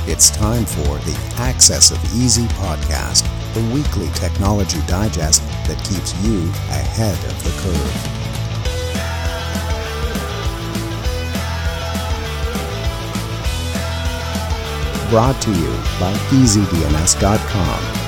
It's time for the Access of Easy podcast, the weekly technology digest that keeps you ahead of the curve. Brought to you by EasyDNS.com.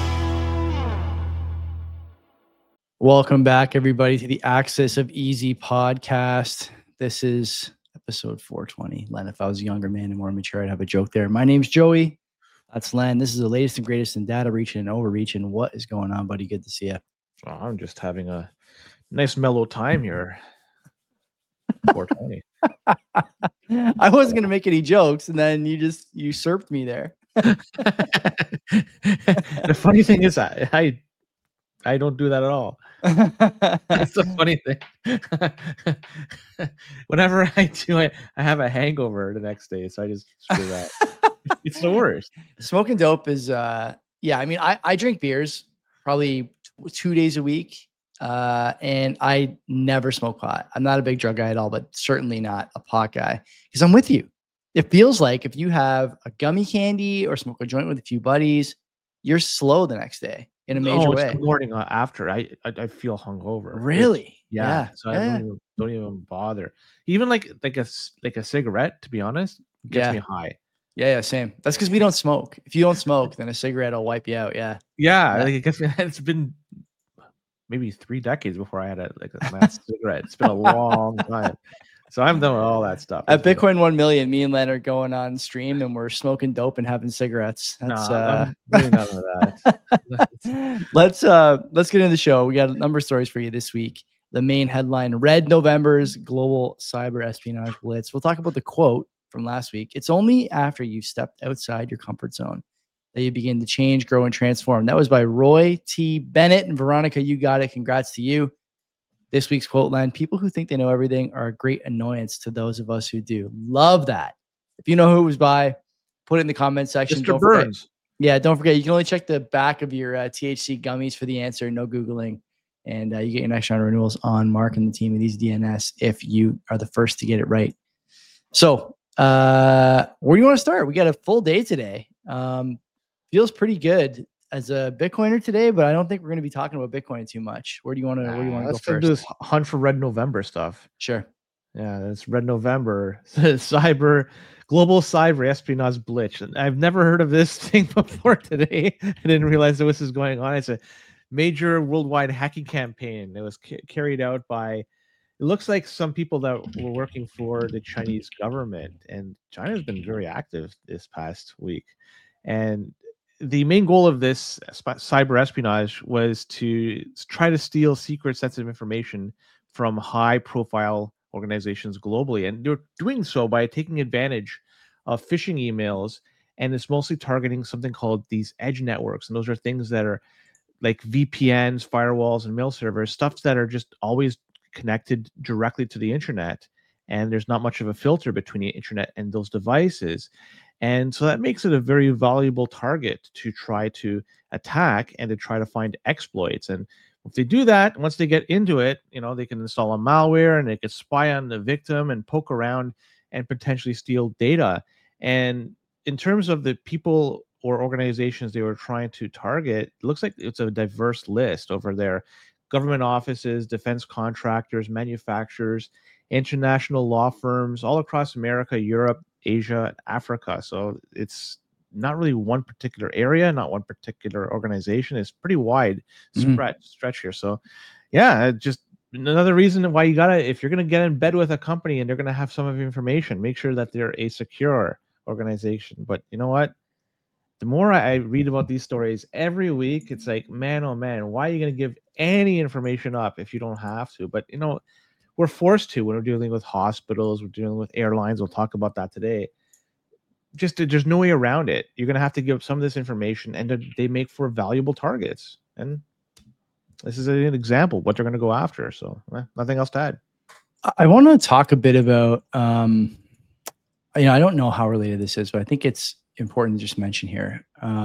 Welcome back, everybody, to the Access of Easy podcast. This is episode 420. Len, if I was a younger man and more mature, I'd have a joke there. My name's Joey. That's Len. This is the latest and greatest in data reaching and overreaching. What is going on, buddy? Good to see you. Oh, I'm just having a nice mellow time here. 420. I wasn't going to make any jokes, and then you just usurped me there. The funny thing is, I don't do that at all. That's the funny thing. Whenever I do it, I have a hangover the next day, so I just screw that. It's the worst. Smoking dope is, I mean, I drink beers probably 2 days a week, and I never smoke pot. I'm not a big drug guy at all, but certainly not a pot guy, because I'm with you. It feels like if you have a gummy candy or smoke a joint with a few buddies, you're slow the next day in a major way. It's the morning after. I feel hungover. Really? Yeah. So I don't even bother. Even like a cigarette, to be honest, gets me high. Yeah, same. That's because we don't smoke. If you don't smoke, then a cigarette will wipe you out. Yeah. Like it gets me. It's been maybe 3 decades before I had a last cigarette. It's been a long time. So I'm done with all that stuff. At Bitcoin 1 million, me and Len are going on stream and we're smoking dope and having cigarettes. That's I'm doing none of that. Let's get into the show. We got a number of stories for you this week. The main headline: Red November's global cyber espionage blitz. We'll talk about the quote from last week. It's only after you've stepped outside your comfort zone that you begin to change, grow, and transform. That was by Roy T. Bennett. And Veronica, you got it. Congrats to you. This week's quote line: people who think they know everything are a great annoyance to those of us who do. Love that. If you know who it was by, put it in the comment section. Mr. Burns. Don't forget, you can only check the back of your THC gummies for the answer. No Googling. And you get your next round of renewals on Mark and the team of these DNS if you are the first to get it right. So where do you want to start? We got a full day today. Feels pretty good as a Bitcoiner today, but I don't think we're going to be talking about Bitcoin too much. Where do you want to go let's first? Do this hunt for Red November stuff. Sure. Yeah, that's Red November. Global cyber espionage blitz. And I've never heard of this thing before today. I didn't realize that this is going on. It's a major worldwide hacking campaign that was carried out by, it looks like some people that were working for the Chinese government. And China's been very active this past week. And the main goal of this cyber espionage was to try to steal secret, sensitive information from high-profile organizations globally. And they're doing so by taking advantage of phishing emails, and it's mostly targeting something called these edge networks. And those are things that are like VPNs, firewalls, and mail servers, stuff that are just always connected directly to the internet. And there's not much of a filter between the internet and those devices. And so that makes it a very valuable target to try to attack and to try to find exploits. And if they do that, once they get into it, they can install a malware and they can spy on the victim and poke around and potentially steal data. And in terms of the people or organizations they were trying to target, it looks like it's a diverse list over there. Government offices, defense contractors, manufacturers, international law firms all across America, Europe, Asia, and Africa. So it's not really one particular area, not one particular organization. It's pretty wide stretch here. So yeah, just another reason why you gotta, if you're gonna get in bed with a company and they're gonna have some of your information, make sure that they're a secure organization. But you know what? The more I read about these stories every week, it's like, man, oh man, why are you gonna give any information up if you don't have to? But we're forced to when we're dealing with hospitals, we're dealing with airlines. We'll talk about that today. There's no way around it. You're going to have to give some of this information, and they make for valuable targets. And this is an example of what they're going to go after. So nothing else to add. I want to talk a bit about, I don't know how related this is, but I think it's important to just mention here.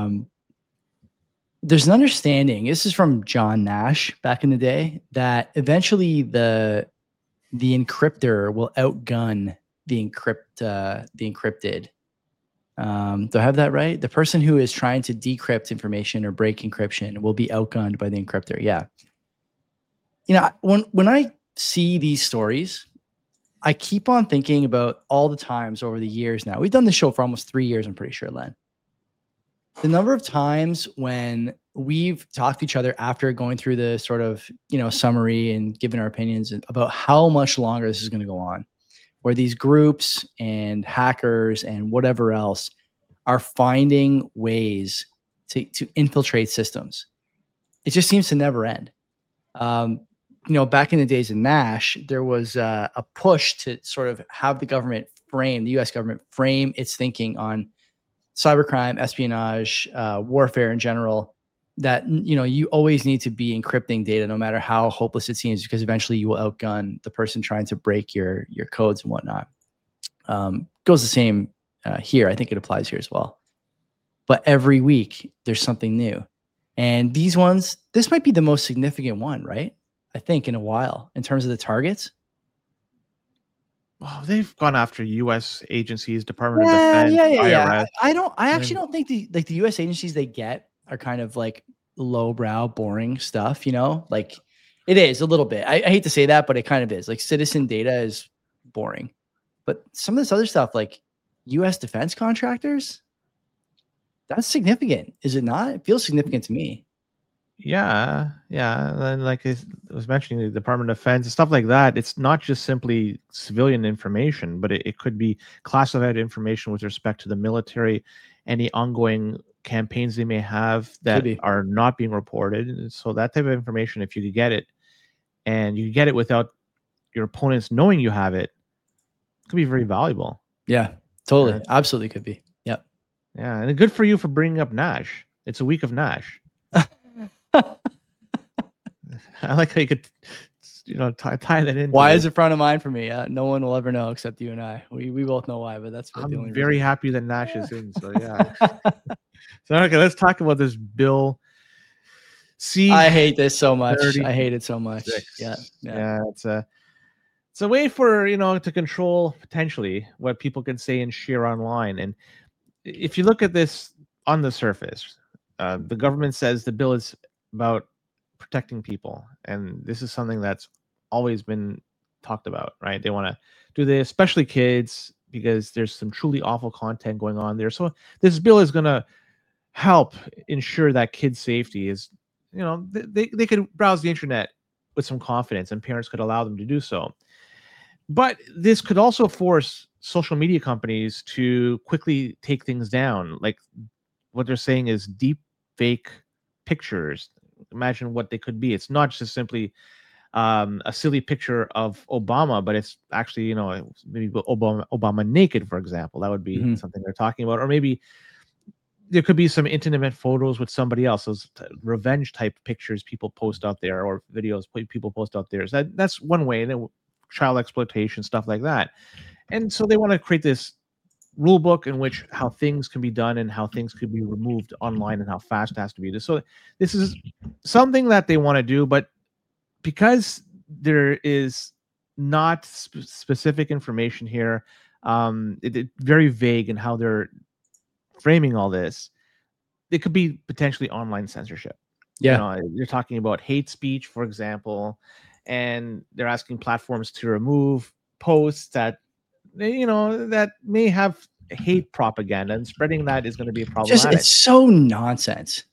There's an understanding, this is from John Nash back in the day, that eventually the encryptor will outgun the encrypted. Do I have that right? The person who is trying to decrypt information or break encryption will be outgunned by the encryptor. Yeah. You know, when I see these stories, I keep on thinking about all the times over the years now. We've done the show for almost 3 years, I'm pretty sure, Len. The number of times when we've talked to each other after going through the sort of, summary and giving our opinions about how much longer this is going to go on, where these groups and hackers and whatever else are finding ways to infiltrate systems. It just seems to never end. Back in the days of Nash, there was a push to sort of have the U.S. government frame its thinking on cybercrime, espionage, warfare in general, that, you always need to be encrypting data no matter how hopeless it seems, because eventually you will outgun the person trying to break your codes and whatnot. Goes the same here. I think it applies here as well. But every week there's something new. And this might be the most significant one, right? I think in a while in terms of the targets. Well, they've gone after U.S. agencies, Department of Defense, IRS. I actually don't think the U.S. agencies they get are kind of like lowbrow, boring stuff. Like it is a little bit. I hate to say that, but it kind of is. Like citizen data is boring, but some of this other stuff, like U.S. defense contractors, that's significant, is it not? It feels significant to me. Yeah. And like I was mentioning, the Department of Defense and stuff like that, it's not just simply civilian information, but it could be classified information with respect to the military, any ongoing campaigns they may have that are not being reported. So that type of information, if you could get it, and you get it without your opponents knowing you have it, could be very valuable. Yeah, totally. Absolutely could be. Yep. Yeah. And good for you for bringing up Nash. It's a week of Nash. I like how you could, tie that in. Why is it front of mind for me? No one will ever know except you and I. We both know why, but that's I'm the only very reason. happy that Nash is in. So yeah. So okay, let's talk about this bill. I hate this so much. I hate it so much. Yeah. It's a way for to control potentially what people can say and share online. And if you look at this on the surface, the government says the bill is about protecting people, and this is something that's always been talked about, right? They want to do this, especially kids, because there's some truly awful content going on there. So this bill is going to help ensure that kids' safety is, they could browse the internet with some confidence, and parents could allow them to do so. But this could also force social media companies to quickly take things down. Like what they're saying is deep fake pictures. Imagine what they could be. It's not just simply a silly picture of Obama, but it's actually, maybe Obama naked, for example. That would be something they're talking about. Or maybe there could be some intimate photos with somebody else, those revenge type pictures people post out there, or videos people post out there. So that's one way. And child exploitation, stuff like that. And so they want to create this rule book in which how things can be done and how things could be removed online and how fast it has to be. So this is something that they want to do, but because there is not specific information here, it's very vague in how they're framing all this. It could be potentially online censorship. Yeah. You're talking about hate speech, for example, and they're asking platforms to remove posts that that may have hate propaganda, and spreading that is going to be problematic. It's so nonsense.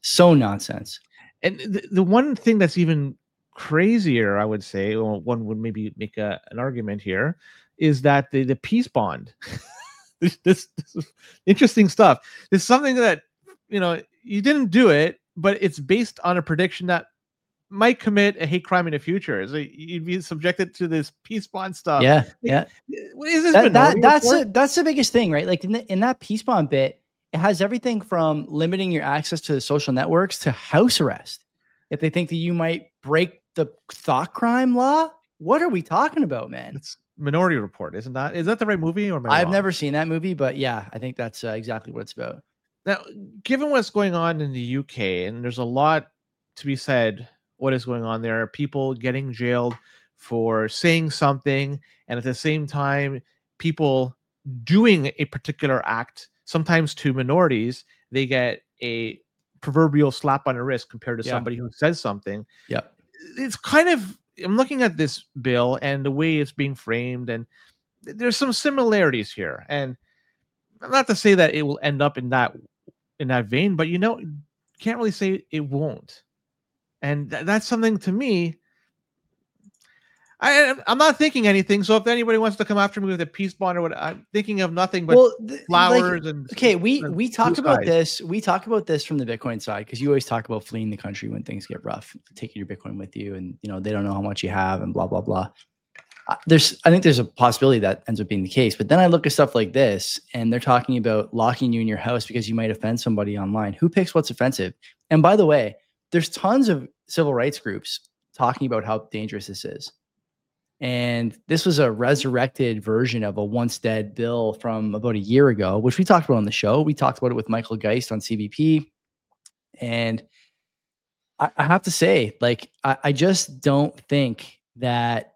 And the one thing that's even crazier, I would say, or one would maybe make an argument here, is that the peace bond. this is interesting stuff. It's something that you didn't do it, but it's based on a prediction that might commit a hate crime in the future. So you'd be subjected to this peace bond stuff. Yeah. Is this that's the biggest thing, right? Like in that peace bond bit, it has everything from limiting your access to the social networks to house arrest if they think that you might break the thought crime law. What are we talking about, man? It's Minority Report, isn't that? Is that the right movie? Or I've never seen that movie, but yeah, I think that's exactly what it's about. Now, given what's going on in the UK, and there's a lot to be said, what is going on there? People getting jailed for saying something, and at the same time, people doing a particular act sometimes to minorities, they get a proverbial slap on the wrist compared to somebody who says something. Yeah. It's kind of, I'm looking at this bill and the way it's being framed, and there's some similarities here. And not to say that it will end up in that vein, but can't really say it won't. And that's something, to me, I'm not thinking anything. So if anybody wants to come after me with a peace bond or what, I'm thinking of nothing but flowers and. Okay, we talk about this. We talk about this from the Bitcoin side, because you always talk about fleeing the country when things get rough, taking your Bitcoin with you, and they don't know how much you have, and blah blah blah. I think there's a possibility that ends up being the case. But then I look at stuff like this, and they're talking about locking you in your house because you might offend somebody online. Who picks what's offensive? And by the way, there's tons of civil rights groups talking about how dangerous this is. And this was a resurrected version of a once dead bill from about a year ago, which we talked about on the show. We talked about it with Michael Geist on CBP. And I have to say, I just don't think that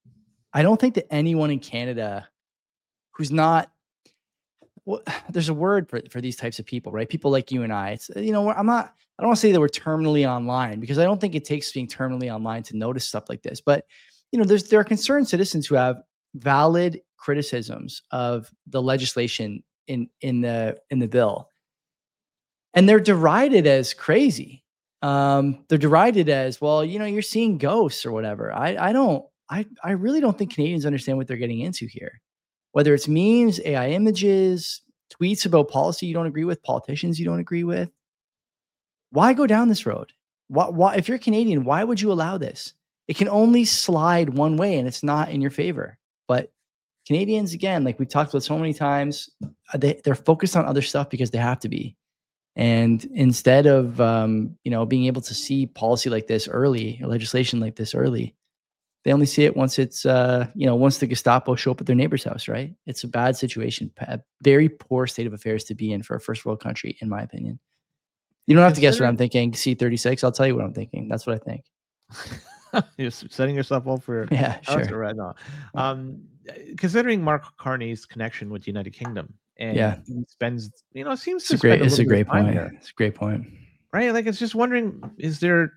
anyone in Canada who's not, there's a word for these types of people, right? People like you and I. It's, I don't want to say that we're terminally online, because I don't think it takes being terminally online to notice stuff like this. But there are concerned citizens who have valid criticisms of the legislation in the bill, and they're derided as crazy. They're derided as, well, you're seeing ghosts or whatever. I really don't think Canadians understand what they're getting into here. Whether it's memes, AI images, tweets about policy you don't agree with, politicians you don't agree with. Why go down this road? Why, if you're Canadian, why would you allow this? It can only slide one way, and it's not in your favor. But Canadians, again, like we've talked about so many times, they're focused on other stuff because they have to be. And instead of being able to see policy like this early, or legislation like this early, they only see it once it's once the Gestapo show up at their neighbor's house, right? It's a bad situation, a very poor state of affairs to be in for a first world country, in my opinion. You don't have to guess what I'm thinking. C36, I'll tell you what I'm thinking. That's what I think. You're setting yourself up for sure. Right now. Considering Mark Carney's connection with the United Kingdom, and he spends, seems to spend it's a great point. It's a great point, right? Like, it's just wondering, is there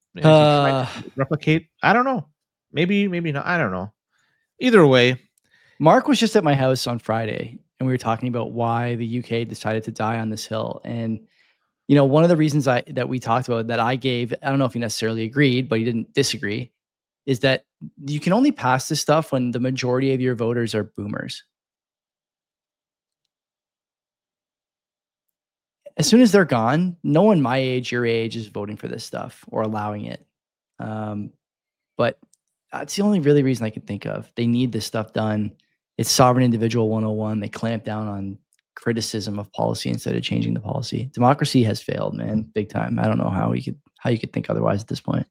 replicate? I don't know. Maybe not. I don't know. Either way, Mark was just at my house on Friday, and we were talking about why the UK decided to die on this hill. And one of the reasons that we talked about, that I gave, I don't know if he necessarily agreed, but he didn't disagree, is that you can only pass this stuff when the majority of your voters are boomers. As soon as they're gone, no one my age, your age, is voting for this stuff or allowing it. But that's the only really reason I can think of. They need this stuff done. It's sovereign individual 101. They clamp down on criticism of policy instead of changing the policy. Democracy has failed, man, big time. I don't know how you could think otherwise at this point.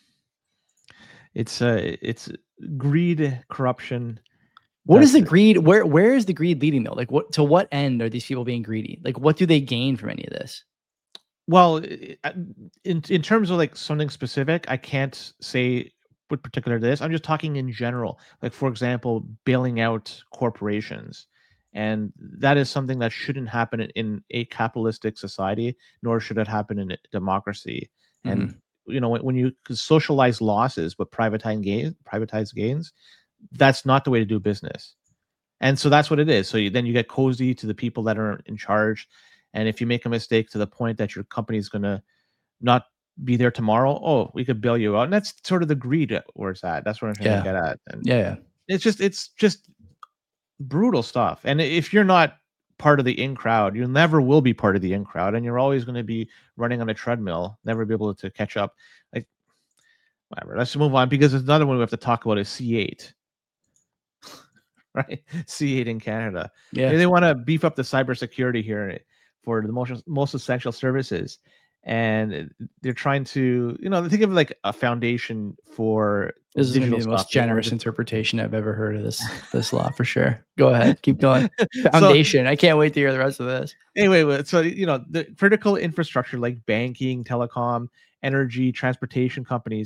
It's greed, corruption. What is the greed? Where is the greed leading though? Like, to what end are these people being greedy? Like, what do they gain from any of this? Well, in terms of like something specific, I can't say with particular to this. I'm just talking in general. Like, for example, bailing out corporations. And that is something that shouldn't happen in a capitalistic society, nor should it happen in a democracy. And when you socialize losses but privatize gains, that's not the way to do business. And so that's what it is. So then you get cozy to the people that are in charge. And if you make a mistake to the point that your company is going to not be there tomorrow, we could bail you out. And that's sort of the greed where it's at. That's what I'm trying to get at. And it's just brutal stuff. And if you're not part of the in crowd, you never will be part of the in crowd, and you're always going to be running on a treadmill, never be able to catch up. Like, whatever. Let's move on, because there's another one we have to talk about is C8. Right? C8 in Canada. Yeah. They want to beef up the cybersecurity here for the most essential services. And they're trying to, think of like a foundation for. This is going to be the most generous interpretation I've ever heard of this law, for sure. Go ahead, keep going. Foundation. I can't wait to hear the rest of this. Anyway, so the critical infrastructure like banking, telecom, energy, transportation companies,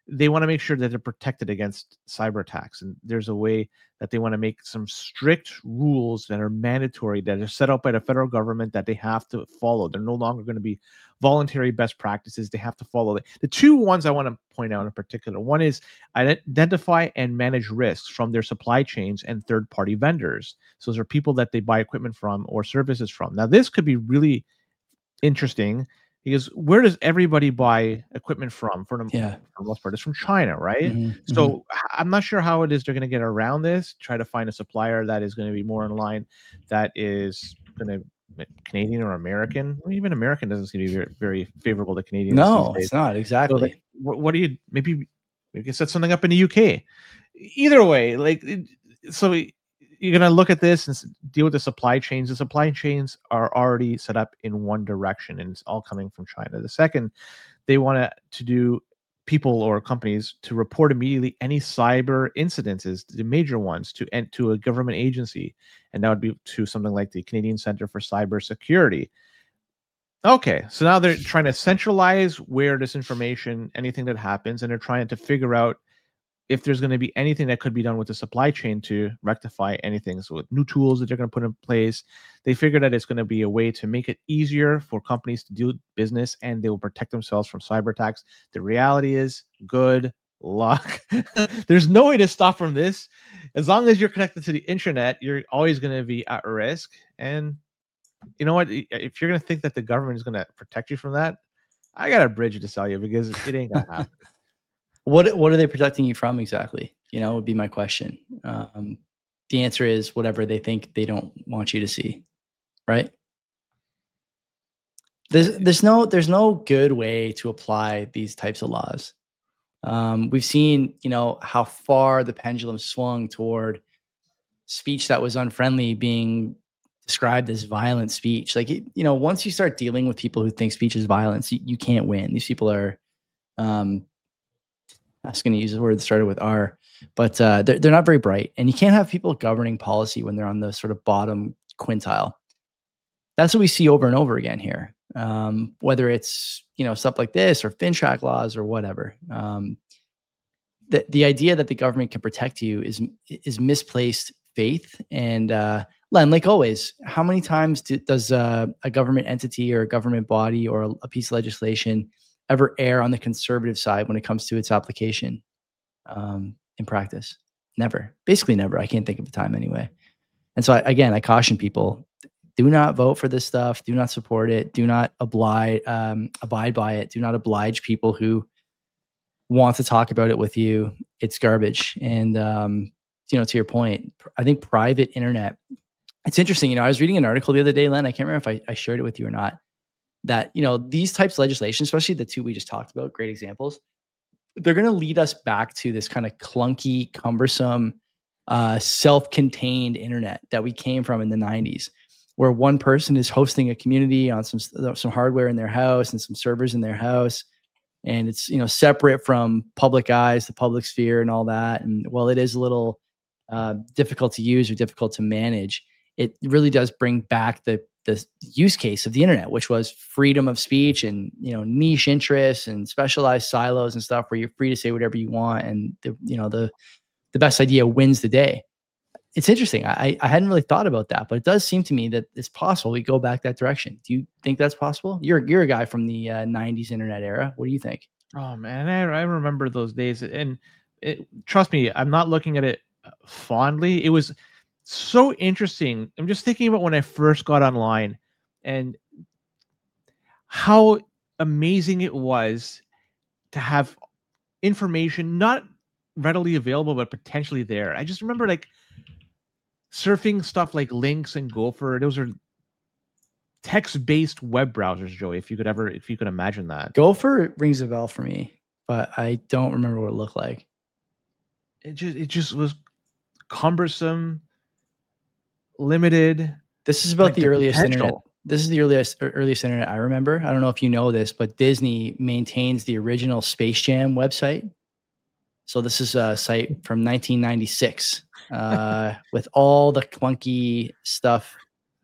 they want to make sure that they're protected against cyber attacks. And there's a way that they want to make some strict rules that are mandatory, that are set up by the federal government, that they have to follow. They're no longer going to be voluntary best practices. They have to follow it. The two ones I want to point out in particular, one is identify and manage risks from their supply chains and third-party vendors. So those are people that they buy equipment from or services from. Now, this could be really interesting, because where does everybody buy equipment from? For the most part, it's from China, right? So I'm not sure how it is they're going to get around this, try to find a supplier that is going to be more in line, that is going to Canadian or American. Well, even American doesn't seem to be very, very favorable to Canadians. No, it's not, exactly. So, like, what do you, maybe we can set something up in the UK. Either way, like, so you're going to look at this and deal with the supply chains. The supply chains are already set up in one direction, and it's all coming from China. The second, they want to do people or companies to report immediately any cyber incidences, the major ones, to a government agency, and that would be to something like the Canadian Center for Cybersecurity. Okay, so now they're trying to centralize where this information, anything that happens, and they're trying to figure out if there's going to be anything that could be done with the supply chain to rectify anything. So with new tools that they're going to put in place, they figure that it's going to be a way to make it easier for companies to do business, and they will protect themselves from cyber attacks. The reality is, good luck. There's no way to stop from this. As long as you're connected to the internet, you're always going to be at risk. And you know what? If you're going to think that the government is going to protect you from that, I got a bridge to sell you, because it ain't going to happen. What are they protecting you from exactly? Would be my question. The answer is whatever they think they don't want you to see, right? There's no good way to apply these types of laws. We've seen, how far the pendulum swung toward speech that was unfriendly being described as violent speech. Like, once you start dealing with people who think speech is violence, you can't win. These people are, I was going to use a word that started with R, but they're not very bright. And you can't have people governing policy when they're on the sort of bottom quintile. That's what we see over and over again here. Whether it's, stuff like this or FinTrack laws or whatever. The idea that the government can protect you is misplaced faith. And Len, like always, how many times does a government entity or a government body or a piece of legislation ever err on the conservative side when it comes to its application in practice? Never. Basically never. I can't think of a time anyway. And so I caution people, do not vote for this stuff. Do not support it. Do not abide by it. Do not oblige people who want to talk about it with you. It's garbage. And, to your point, I think private internet, it's interesting. I was reading an article the other day, Len, I can't remember if I shared it with you or not, that, these types of legislation, especially the two we just talked about, great examples, they're going to lead us back to this kind of clunky, cumbersome, self-contained internet that we came from in the 90s, where one person is hosting a community on some hardware in their house and some servers in their house. And it's, separate from public eyes, the public sphere and all that. And while it is a little difficult to use or difficult to manage, it really does bring back the use case of the internet, which was freedom of speech and, niche interests and specialized silos and stuff where you're free to say whatever you want. And the best idea wins the day. It's interesting. I hadn't really thought about that, but it does seem to me that it's possible we go back that direction. Do you think that's possible? You're a guy from the 90s internet era. What do you think? Oh man, I remember those days, and trust me, I'm not looking at it fondly. It was so interesting. I'm just thinking about when I first got online and how amazing it was to have information not readily available, but potentially there. I just remember like surfing stuff like Lynx and Gopher. Those are text-based web browsers, Joey, if you could imagine that. Gopher rings a bell for me, but I don't remember what it looked like. It just was cumbersome, limited. This is about the earliest internet. This is the earliest internet I remember. I don't know if you know this, but Disney maintains the original Space Jam website. So this is a site from 1996 with all the clunky stuff.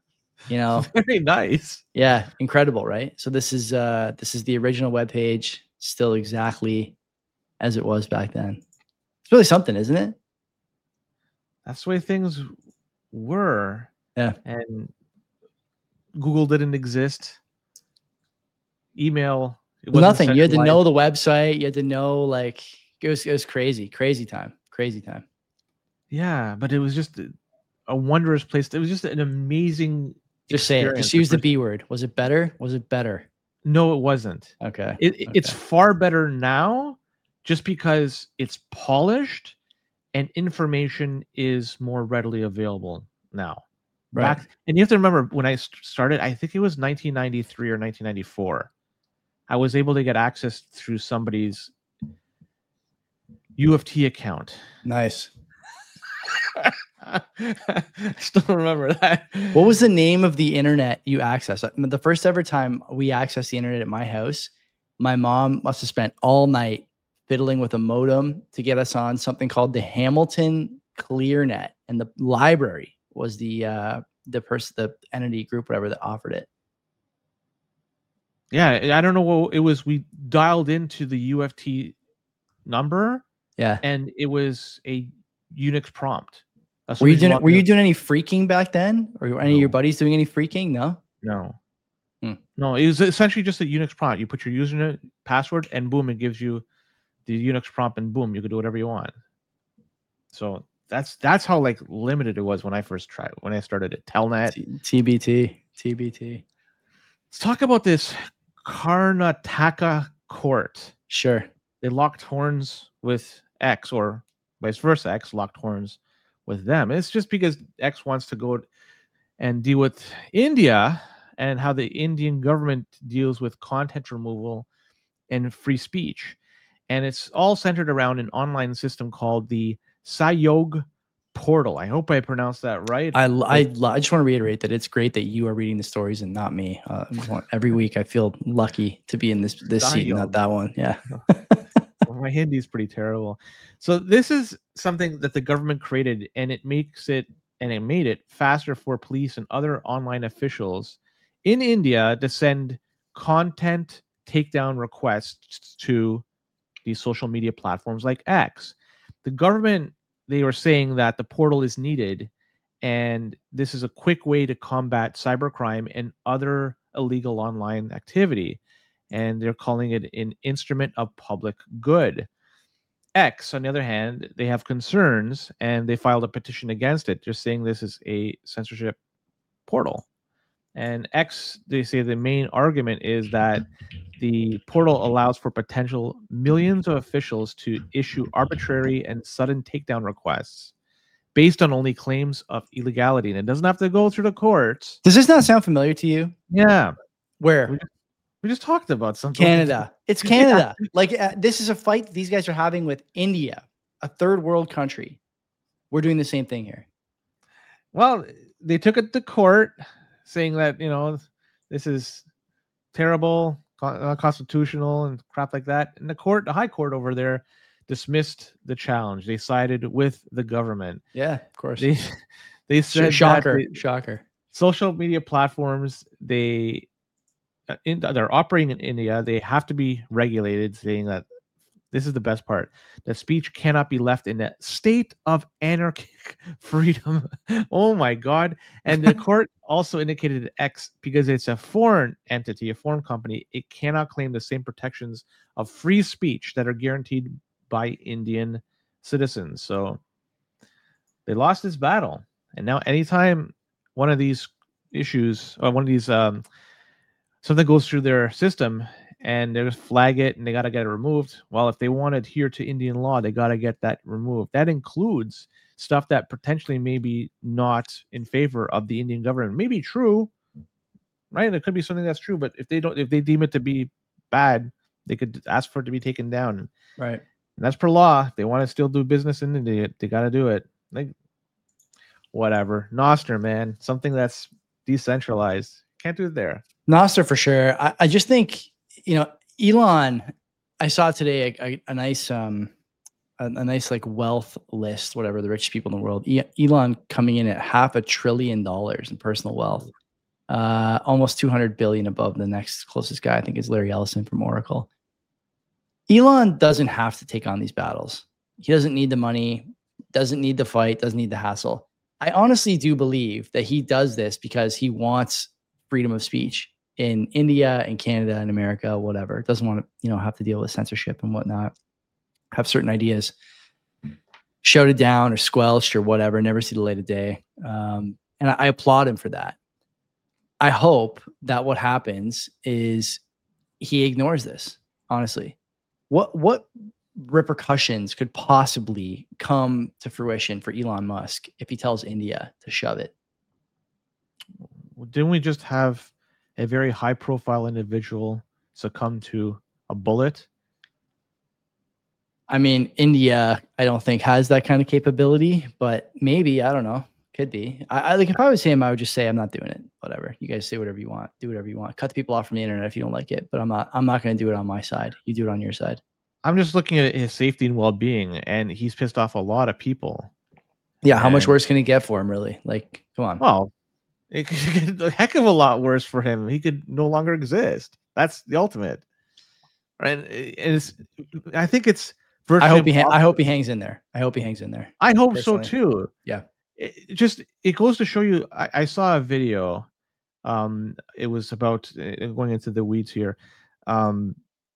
Very nice. Yeah, incredible, right? So this is the original webpage, still exactly as it was back then. It's really something, isn't it? That's the way things were. Yeah. And Google didn't exist. Email, it Well, wasn't nothing. You had to centralized. know the website. You had to know, like, it was crazy time. Yeah, but it was just a wondrous place. It was just an amazing Just say it. experience. Just use the B word. Was it better? No, it wasn't. Okay. It's far better now, just because it's polished and information is more readily available now. Right. And you have to remember, when I started, I think it was 1993 or 1994. I was able to get access through somebody's U of T account. Nice. I still remember that. What was the name of the internet you accessed? The first ever time we accessed the internet at my house, my mom must have spent all night fiddling with a modem to get us on something called the Hamilton ClearNet, and the library was the entity group, whatever, that offered it. Yeah, I don't know what it was. We dialed into the UFT number. Yeah, and it was a Unix prompt. Were you doing any freaking back then, or were any of your No. buddies doing any freaking? No. No, it was essentially just a Unix prompt. You put your username, password, and boom, it gives you the Unix prompt, and boom, you could do whatever you want. So that's how like limited it was when I first tried, when I started at Telnet. TBT. Let's talk about this Karnataka court. Sure. They locked horns with X, or vice versa. X locked horns with them. It's just because X wants to go and deal with India and how the Indian government deals with content removal and free speech. And it's all centered around an online system called the Sahyog portal. I hope I pronounced that right. I just want to reiterate that it's great that you are reading the stories and not me. Every week I feel lucky to be in this seat, not that one. Yeah. Well, my Hindi is pretty terrible. So this is something that the government created, and it made it faster for police and other online officials in India to send content takedown requests to these social media platforms like X. The government, they were saying that the portal is needed, and this is a quick way to combat cybercrime and other illegal online activity. And they're calling it an instrument of public good. X, on the other hand, they have concerns, and they filed a petition against it, just saying this is a censorship portal. And X, they say the main argument is that the portal allows for potential millions of officials to issue arbitrary and sudden takedown requests based on only claims of illegality. And it doesn't have to go through the courts. Does this not sound familiar to you? Yeah. Where? We just talked about something. Canada. It's Canada. Yeah. Like this is a fight these guys are having with India, a third world country. We're doing the same thing here. Well, they took it to court, saying that, this is terrible, unconstitutional, and crap like that. And the high court over there dismissed the challenge. They sided with the government. Yeah, of course. They said shocker. Social media platforms, they're operating in India. They have to be regulated, saying that this is the best part, that speech cannot be left in a state of anarchic freedom. Oh my God. And the court also indicated that X, because it's a foreign entity, a foreign company, it cannot claim the same protections of free speech that are guaranteed by Indian citizens. So they lost this battle. And now anytime one of these issues, or one of these something goes through their system and they just flag it and they got to get it removed. Well, if they want to adhere to Indian law, they got to get that removed. That includes stuff that potentially may be not in favor of the Indian government. Maybe true, right? There could be something that's true, but if they deem it to be bad, they could ask for it to be taken down. Right. And that's per law. If they want to still do business in India, they got to do it. Like, whatever. Nostr, man. Something that's decentralized. Can't do it there. Nostr for sure. I just think, Elon, I saw today a nice like wealth list, whatever, the richest people in the world. Elon coming in at $500 billion in personal wealth, almost 200 billion above the next closest guy. I think is Larry Ellison from Oracle. Elon doesn't have to take on these battles. He doesn't need the money, doesn't need the fight, doesn't need the hassle. I honestly do believe that he does this because he wants freedom of speech in India and Canada and America, whatever. Doesn't want to, have to deal with censorship and whatnot. Have certain ideas shouted down or squelched or whatever, never see the light of day. And I applaud him for that. I hope that what happens is he ignores this, honestly. What repercussions could possibly come to fruition for Elon Musk if he tells India to shove it? Didn't we just have a very high-profile individual succumb to a bullet? I mean, India, I don't think has that kind of capability, but maybe, I don't know. Could be. I like if I was him, I would just say I'm not doing it. Whatever. You guys say whatever you want. Do whatever you want. Cut the people off from the internet if you don't like it. But I'm not going to do it on my side. You do it on your side. I'm just looking at his safety and well-being, and he's pissed off a lot of people. Yeah, how much worse can it get for him, really? Like, come on. Well, it could get a heck of a lot worse for him. He could no longer exist. That's the ultimate. Right? And I think it's I hope he hangs in there. I hope he hangs in there. I hope personally. So too. Yeah. It goes to show you. I saw a video. It was about going into the weeds here. It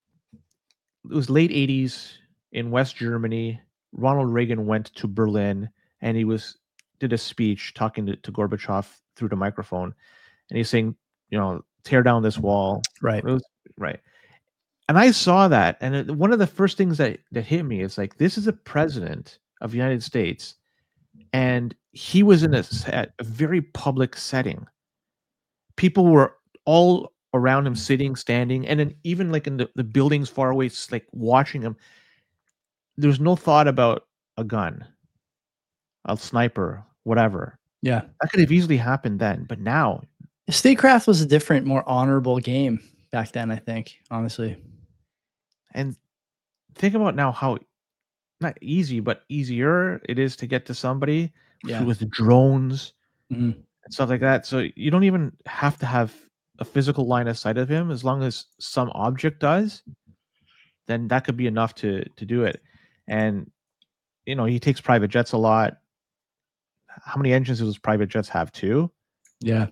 was late 80s in West Germany. Ronald Reagan went to Berlin and he did a speech talking to Gorbachev through the microphone, and he's saying, tear down this wall. Right. Right. And I saw that, and one of the first things that hit me is like, this is a president of the United States, and he was in a very public setting. People were all around him, sitting, standing, and then even like in the buildings far away, like watching him. There's no thought about a gun, a sniper, whatever. Yeah. That could have easily happened then, but now. Statecraft was a different, more honorable game back then, I think, honestly. And think about now how not easy, but easier it is to get to somebody with drones and stuff like that. So you don't even have to have a physical line of sight of him. As long as some object does, then that could be enough to do it. And, he takes private jets a lot. How many engines does private jets have? 2? Yeah.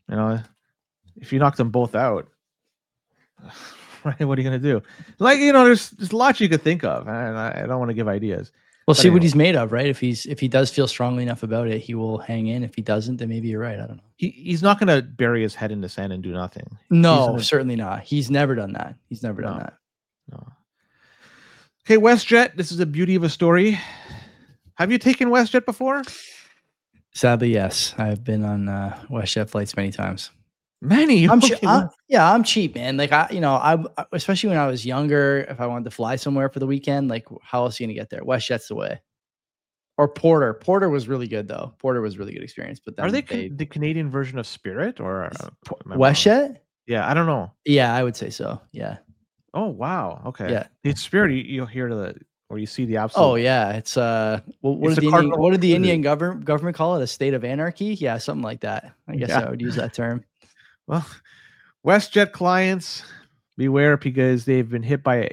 If you knock them both out, right, what are you going to do? Like, there's lots you could think of, and I don't want to give ideas. We'll see what he's made of, right? If he does feel strongly enough about it, he will hang in. If he doesn't, then maybe you're right. I don't know. He's not going to bury his head in the sand and do nothing. No, certainly not. He's never done that. He's never done that. No. Okay, WestJet. This is a beauty of a story. Have you taken WestJet before? Sadly, yes. I've been on WestJet flights many times. Many. I'm cheap, man. Like I especially when I was younger, if I wanted to fly somewhere for the weekend, like how else are you gonna get there? WestJet's the way. Or Porter. Porter was really good though. Porter was really good experience. But then are they the Canadian version of Spirit or WestJet? Yeah, I don't know. Yeah, I would say so. Yeah. Oh wow. Okay. Yeah. It's Spirit. You'll hear or you see the absolute. Oh yeah, it's what did the Indian government call it? A state of anarchy? Yeah, something like that. I guess I would use that term. Well, WestJet clients, beware, because they've been hit by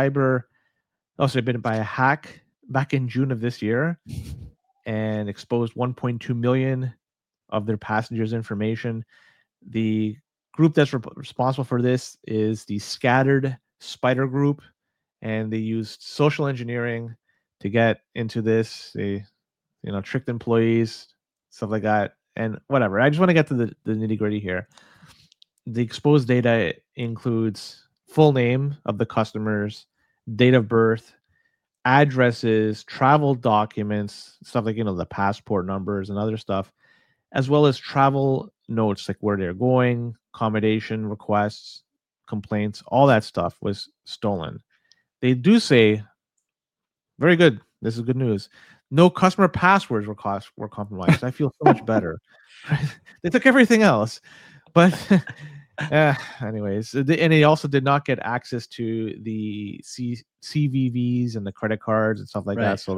they've been by a hack back in June of this year and exposed 1.2 million of their passengers' information. The group that's responsible for this is the Scattered Spider Group, and they used social engineering to get into this. They, tricked employees, stuff like that, and whatever. I just want to get to the nitty-gritty here. The exposed data includes full name of the customers, date of birth, addresses, travel documents, stuff like, the passport numbers and other stuff, as well as travel notes, like where they're going, accommodation requests, complaints, all that stuff was stolen. They do say, very good, this is good news, no customer passwords were compromised. I feel so much better. They took everything else. But anyways, and they also did not get access to the CVVs and the credit cards and stuff like that. So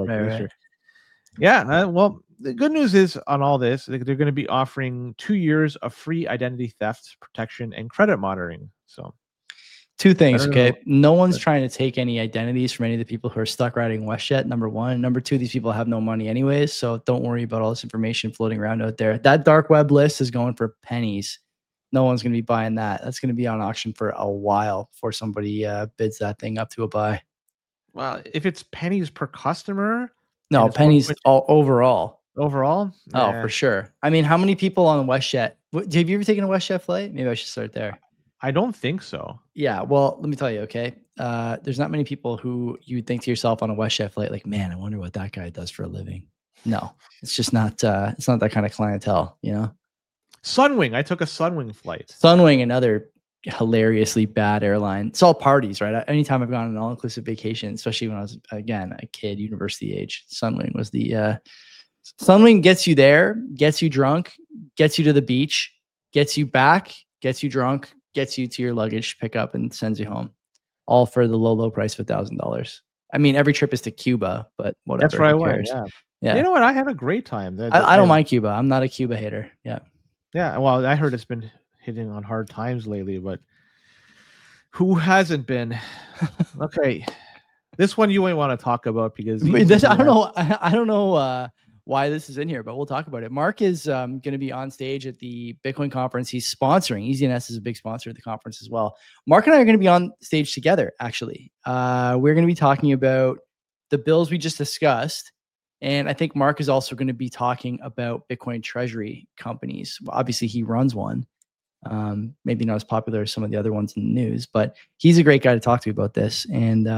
well, the good news is on all this, they're going to be offering 2 years of free identity theft protection and credit monitoring. So Two things, don't okay? know. No one's trying to take any identities from any of the people who are stuck riding WestJet, number one. Number two, these people have no money anyways, so don't worry about all this information floating around out there. That dark web list is going for pennies. No one's going to be buying that. That's going to be on auction for a while before somebody bids that thing up to a buy. Well, if it's pennies per customer, No, pennies all overall. Overall? Oh, for sure. I mean, how many people on WestJet? Have you ever taken a WestJet flight? Maybe I should start there. I don't think so. Yeah, well, let me tell you, okay? There's not many people who you think to yourself on a WestJet flight, like, man, I wonder what that guy does for a living. No, it's just not. It's not that kind of clientele, you know. Sunwing. I took a Sunwing flight. Sunwing, another hilariously bad airline. It's all parties, right? Anytime I've gone on an all-inclusive vacation, especially when I was again a kid, university age, Sunwing was the. Sunwing gets you there, gets you drunk, gets you to the beach, gets you back, gets you drunk, gets you to your luggage pickup, and sends you home, all for the low price of $1,000. I mean, every trip is to Cuba, but whatever. That's where I went. Yeah. You know what? I had a great time. I don't mind Cuba. I'm not a Cuba hater. Yeah. Yeah. Well, I heard it's been hitting on hard times lately, but who hasn't been? Okay. This one you might want to talk about because I don't know why this is in here, but we'll talk about it. Mark is going to be on stage at the Bitcoin conference. He's sponsoring. EasyNS is a big sponsor of the conference as well. Mark and I are going to be on stage together, actually. We're going to be talking about the bills we just discussed. And I think Mark is also going to be talking about Bitcoin treasury companies. Well, obviously, he runs one. Maybe not as popular as some of the other ones in the news, but he's a great guy to talk to about this. And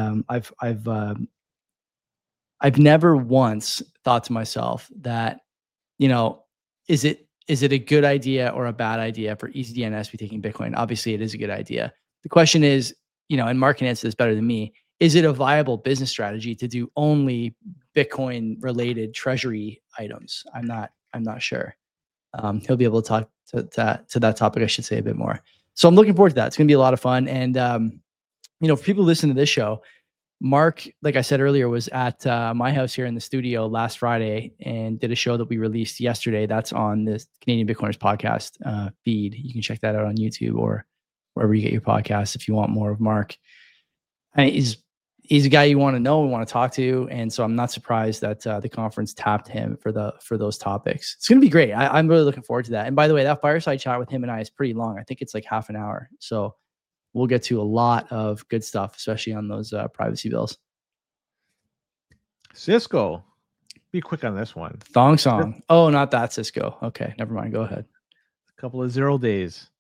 I've never once thought to myself that, you know, is it a good idea or a bad idea for EasyDNS to be taking Bitcoin? Obviously, it is a good idea. The question is, you know, and Mark can answer this better than me, is it a viable business strategy to do only Bitcoin related treasury items? I'm not sure. He'll be able to talk to that topic, I should say, a bit more. So I'm looking forward to that. It's going to be a lot of fun. And, you know, for people who listen to this show, Mark, like I said earlier, was at my house here in the studio last Friday and did a show that we released yesterday. That's on the Canadian Bitcoiners podcast feed. You can check that out on YouTube or wherever you get your podcasts if you want more of Mark. And he's a guy you want to know and want to talk to, and so I'm not surprised that the conference tapped him for those topics. It's going to be great. I'm really looking forward to that. And by the way, that fireside chat with him and I is pretty long. I think it's like half an hour. So we'll get to a lot of good stuff, especially on those privacy bills. Cisco. Be quick on this one. Thong Song. Oh, not that Cisco. Okay, never mind. Go ahead. A couple of 0 days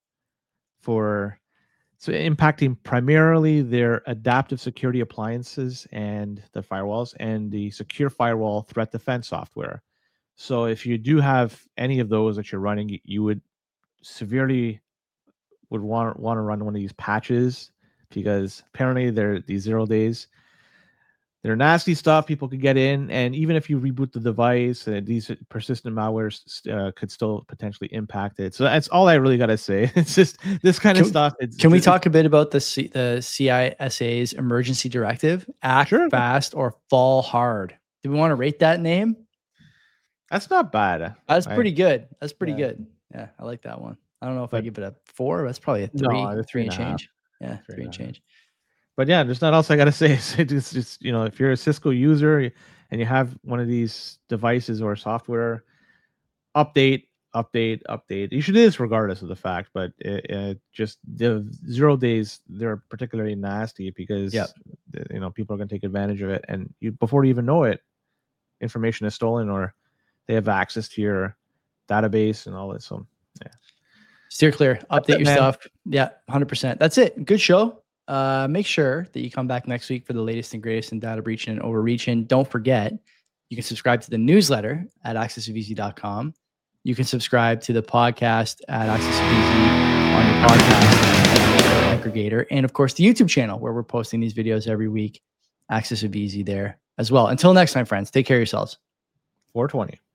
so impacting primarily their adaptive security appliances and the firewalls and the secure firewall threat defense software. So if you do have any of those that you're running, you would severely want to run one of these patches because apparently they're these 0 days. They're nasty stuff. People could get in, and even if you reboot the device, these persistent malwares could still potentially impact it. So that's all I really got to say. It's just this kind of stuff. Can we talk a bit about the CISA's emergency directive? Act fast or fall hard. Do we want to rate that name? That's not bad. That's pretty good. That's pretty good. Yeah, I like that one. I don't know if I give it a 4. That's probably a 3. No, 3 and change. Yeah, 3 and change. But yeah, there's not else I gotta say. It's just you know, if you're a Cisco user and you have one of these devices or software, update. You should do this regardless of the fact, but just the 0 days, they're particularly nasty because you know, people are gonna take advantage of it, and before you even know it, information is stolen or they have access to your database and all that. So yeah, steer clear, update your stuff. Yeah, 100%. That's it. Good show. Make sure that you come back next week for the latest and greatest in data breaching and overreaching. Don't forget, you can subscribe to the newsletter at accessoveasy.com. You can subscribe to the podcast at Access of Easy on your podcast aggregator. And of course, the YouTube channel where we're posting these videos every week, Access of Easy there as well. Until next time, friends, take care of yourselves. 420.